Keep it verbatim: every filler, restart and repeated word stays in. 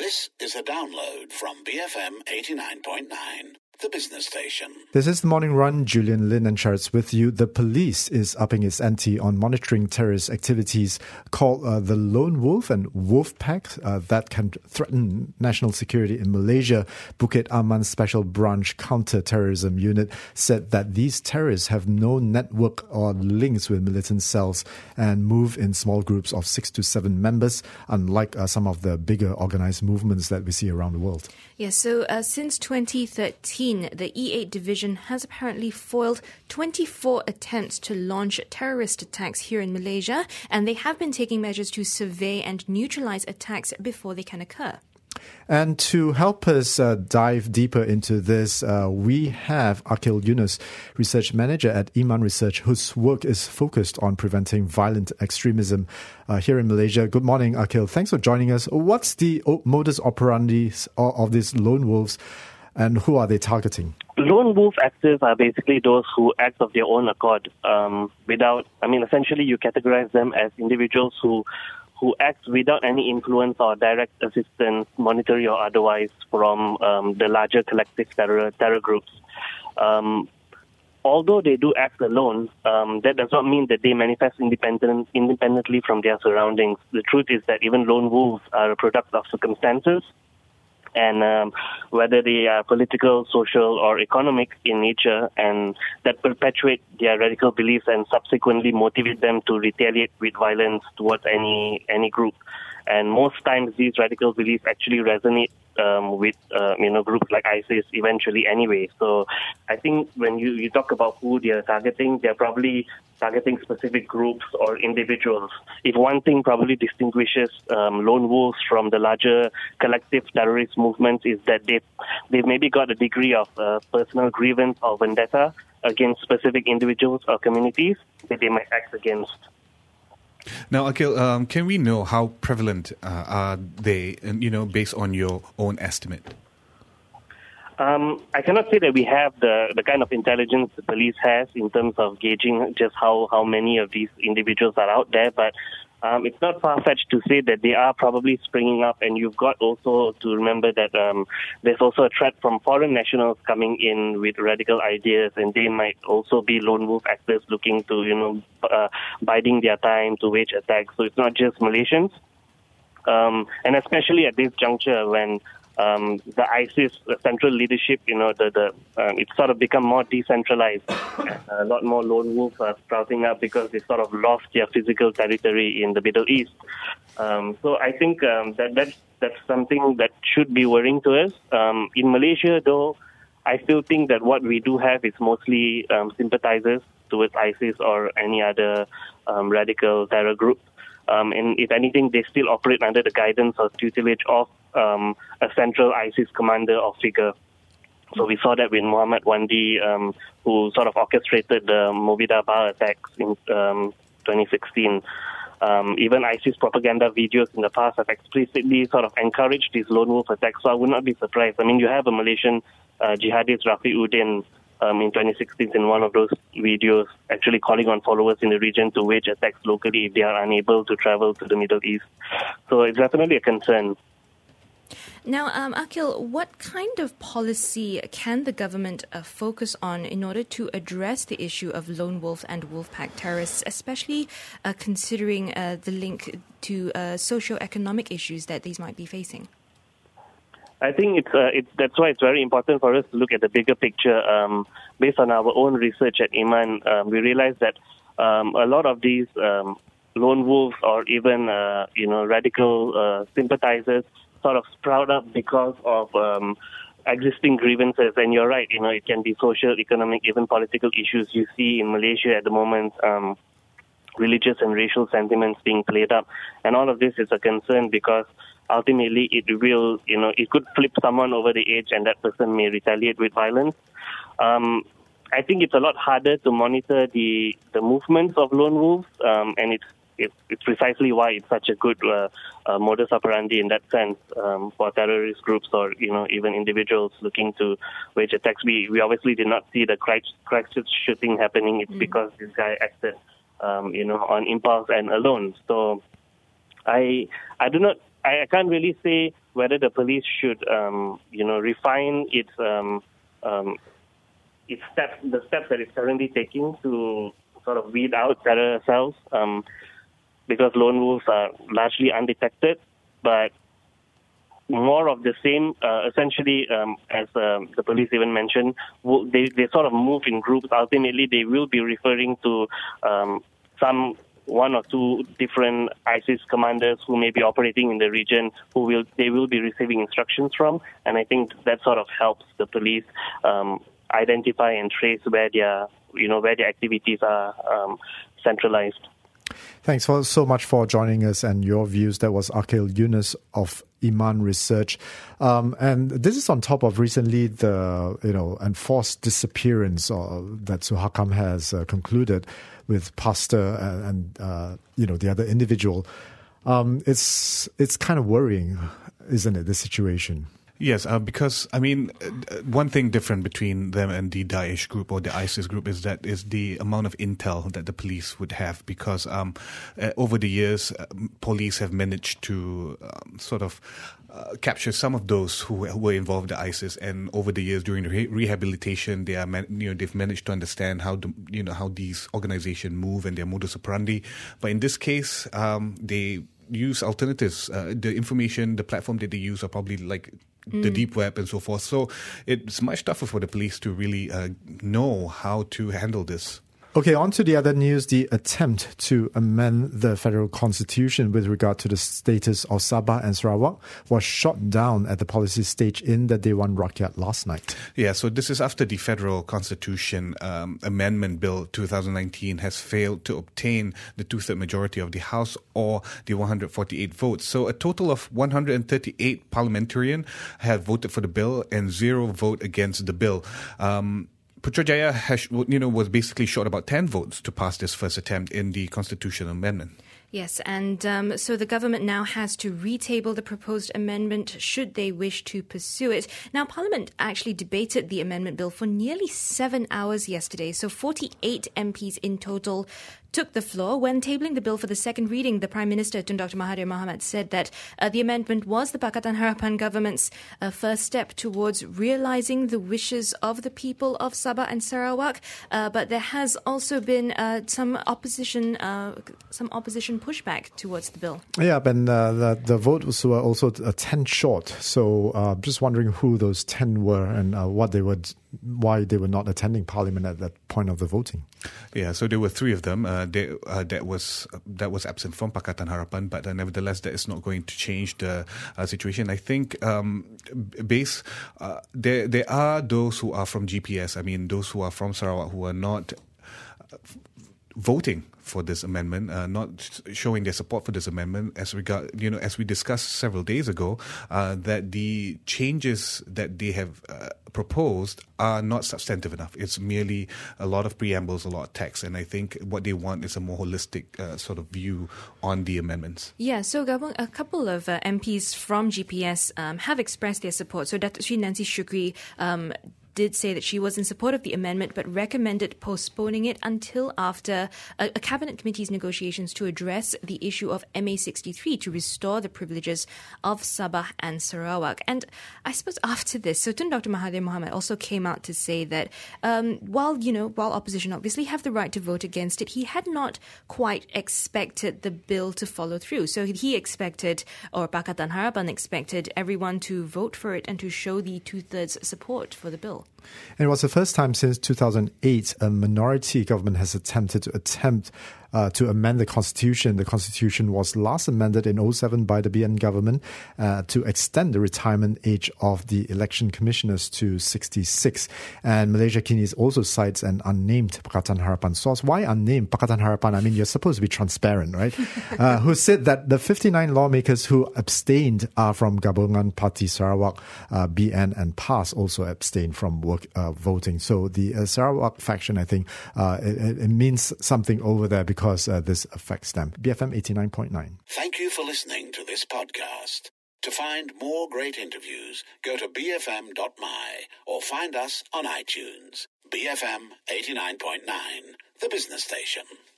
This is a download from B F M eighty-nine point nine, the business station. This is the Morning Run. Julian Lin and Charles with you. The police is upping its ante on monitoring terrorist activities called uh, the Lone Wolf and Wolf Pack uh, that can threaten national security in Malaysia. Bukit Aman Special Branch Counter-Terrorism Unit said that these terrorists have no network or links with militant cells and move in small groups of six to seven members, unlike uh, some of the bigger organized movements that we see around the world. Yes, so uh, since twenty thirteen, the E eight division has apparently foiled twenty-four attempts to launch terrorist attacks here in Malaysia, and they have been taking measures to survey and neutralize attacks before they can occur. And to help us uh, dive deeper into this, uh, we have Akil Yunus, Research Manager at Iman Research, whose work is focused on preventing violent extremism uh, here in Malaysia. Good morning, Akil. Thanks for joining us. What's the modus operandi of these lone wolves, and who are they targeting? Lone wolf actors are basically those who act of their own accord um, without, I mean, essentially you categorize them as individuals who who act without any influence or direct assistance, monetary or otherwise, from um, the larger collective terror terror groups. Um, although they do act alone, um, that does not mean that they manifest independent, independently from their surroundings. The truth is that even lone wolves are a product of circumstances, and um, whether they are political, social, or economic in nature, and that perpetuate their radical beliefs and subsequently motivate them to retaliate with violence towards any any group. And most times, these radical beliefs actually resonate um, with uh, you know groups like ISIS eventually anyway. So I think when you, you talk about who they are targeting, they're probably targeting specific groups or individuals. If one thing probably distinguishes um, lone wolves from the larger collective terrorist movements is that they've, they've maybe got a degree of uh, personal grievance or vendetta against specific individuals or communities that they might act against. Now, Akil, um, can we know how prevalent uh, are they, you know, based on your own estimate? Um, I cannot say that we have the, the kind of intelligence the police has in terms of gauging just how, how many of these individuals are out there, but um, it's not far-fetched to say that they are probably springing up, and you've got also to remember that um, there's also a threat from foreign nationals coming in with radical ideas, and they might also be lone wolf actors looking to, you know, uh, biding their time to wage attacks. So it's not just Malaysians. Um, and especially at this juncture when Um, the ISIS the central leadership, you know, the, the um, it's sort of become more decentralized. A lot more lone wolves are sprouting up because they sort of lost their physical territory in the Middle East. Um, so I think um, that that's, that's something that should be worrying to us. Um, in Malaysia, though, I still think that what we do have is mostly um, sympathizers towards ISIS or any other um, radical terror group. Um, and if anything, they still operate under the guidance or tutelage of um, a central ISIS commander or figure. So we saw that with Muhammad Wandi, um, who sort of orchestrated the Mobidah Bar attacks in um, twenty sixteen. Um, even ISIS propaganda videos in the past have explicitly sort of encouraged these lone wolf attacks. So I would not be surprised. I mean, you have a Malaysian uh, jihadist, Rafiuddin, Um, in twenty sixteen, in one of those videos, actually calling on followers in the region to wage attacks locally if they are unable to travel to the Middle East. So it's definitely a concern. Now, um, Akil, what kind of policy can the government uh, focus on in order to address the issue of lone wolf and wolf pack terrorists, especially uh, considering uh, the link to uh, socio-economic issues that these might be facing? I think it's, uh, it's that's why it's very important for us to look at the bigger picture. Um, based on our own research at Iman, um, we realized that um, a lot of these um, lone wolves or even uh, you know radical uh, sympathizers sort of sprout up because of um, existing grievances. And you're right, you know, it can be social, economic, even political issues. You see in Malaysia at the moment um, religious and racial sentiments being played up, and all of this is a concern because ultimately it will, you know, it could flip someone over the edge and that person may retaliate with violence. Um, I think it's a lot harder to monitor the, the movements of lone wolves, um, and it's, it's it's precisely why it's such a good uh, uh, modus operandi in that sense um, for terrorist groups or, you know, even individuals looking to wage attacks. We we obviously did not see the Christchurch shooting happening. It's mm. because this guy acted, um, you know, on impulse and alone. So I I do not I, I can't really say whether the police should, um, you know, refine its um, um, its steps, the steps that it's currently taking to sort of weed out terror cells, um, because lone wolves are largely undetected, but more of the same, uh, essentially, um, as um, the police even mentioned, they, they sort of move in groups. Ultimately, they will be referring to um, some one or two different ISIS commanders who may be operating in the region, who will they will be receiving instructions from. And I think that sort of helps the police um, identify and trace where their, you know, where their activities are um, centralized. Thanks for, so much for joining us and your views. That was Aqil Yunus of Iman Research. Um, and this is on top of recently the, you know, enforced disappearance uh, that Suhakam has uh, concluded with Pastor and, and uh, you know, the other individual. Um, it's, it's kind of worrying, isn't it, this situation? Yes, uh, because, I mean, uh, one thing different between them and the Daesh group or the ISIS group is that is the amount of intel that the police would have, because um, uh, over the years, uh, police have managed to um, sort of uh, capture some of those who were involved in ISIS, and over the years during the re- rehabilitation, they are man- you know they've managed to understand how the, you know how these organizations move and their modus operandi. But in this case, um, they use alternatives. Uh, the information, the platform that they use are probably like the deep web and so forth. So it's much tougher for the police to really uh, know how to handle this. Okay, on to the other news. The attempt to amend the federal constitution with regard to the status of Sabah and Sarawak was shot down at the policy stage in the Dewan Rakyat last night. Yeah, so this is after the federal constitution um, amendment bill twenty nineteen has failed to obtain the two-third majority of the House or the one hundred forty-eight votes. So a total of one hundred thirty-eight parliamentarians have voted for the bill and zero vote against the bill. Um, Putrajaya has, you know, was basically short about ten votes to pass this first attempt in the constitutional amendment. Yes, and um, so the government now has to retable the proposed amendment should they wish to pursue it. Now, Parliament actually debated the amendment bill for nearly seven hours yesterday, so forty-eight M Ps in total took the floor. When tabling the bill for the second reading, the Prime Minister, Tun Doctor Mahathir Mohamad, said that uh, the amendment was the Pakatan Harapan government's uh, first step towards realising the wishes of the people of Sabah and Sarawak. Uh, but there has also been uh, some opposition, uh, some opposition pushback towards the bill. Yeah, and uh, the, the vote was uh, also uh, ten short. So uh, just wondering who those ten were and uh, what they would, why they were not attending Parliament at that point of the voting. Yeah, so there were three of them. Uh, they, uh, that was uh, that was absent from Pakatan Harapan, but uh, nevertheless, that is not going to change the uh, situation. I think um, base uh, there there are those who are from G P S. I mean, those who are from Sarawak who are not uh, voting for this amendment, uh, not showing their support for this amendment, as regard, you know, as we discussed several days ago, uh, that the changes that they have uh, proposed are not substantive enough. It's merely a lot of preambles, a lot of text, and I think what they want is a more holistic uh, sort of view on the amendments. Yeah, so a couple of uh, M Ps from G P S um, have expressed their support. So Datuk Sri Nancy Shukri um, did say that she was in support of the amendment but recommended postponing it until after a, a cabinet committee's negotiations to address the issue of M A sixty-three to restore the privileges of Sabah and Sarawak. And I suppose after this, so Tun Doctor Mahathir Mohamad also came out to say that um, while, you know, while opposition obviously have the right to vote against it, he had not quite expected the bill to follow through. So he expected, or Pakatan Harapan expected, everyone to vote for it and to show the two-thirds support for the bill. And it was the first time since two thousand eight a minority government has attempted to attempt uh, to amend the constitution. The constitution was last amended in oh seven by the B N government uh, to extend the retirement age of the election commissioners to sixty-six. And Malaysia Kini also cites an unnamed Pakatan Harapan source. Why unnamed Pakatan Harapan? I mean, you're supposed to be transparent, right? uh, who said that the fifty-nine lawmakers who abstained are from Gabungan Party Sarawak, uh, B N and P A S also abstained from work, uh, voting. So the uh, Sarawak faction, I think, uh, it, it means something over there because uh, this affects them. B F M eighty-nine point nine. Thank you for listening to this podcast. To find more great interviews, go to b f m dot m y or find us on iTunes. B F M eighty-nine point nine, the business station.